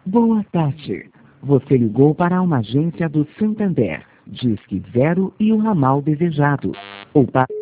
Boa tarde. Você ligou para uma agência do Santander. Disque 0 e o ramal desejado. Ou para...